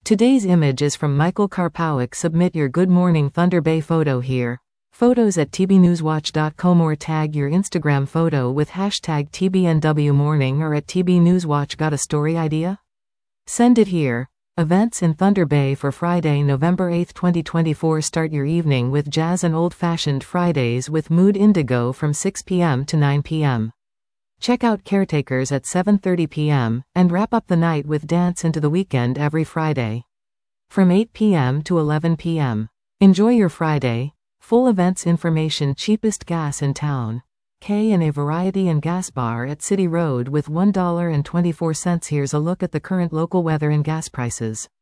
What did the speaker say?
Today's image is from Michael Karpowick. Submit your Good Morning Thunder Bay photo here. Photos at tbnewswatch.com or tag your Instagram photo with hashtag TBNWMorning or at TBNewsWatch. Got a story idea? Send it here. Events in Thunder Bay for Friday, November 8, 2024. Start your evening with jazz and old-fashioned Fridays with Mood Indigo from 6 p.m. to 9 p.m. Check out Caretakers at 7:30 p.m., and wrap up the night with Dance into the Weekend every Friday from 8 p.m. to 11 p.m. Enjoy your Friday. Full events information. Cheapest gas in town. K&A Variety and Gas Bar at City Road with $1.24. Here's a look at the current local weather and gas prices.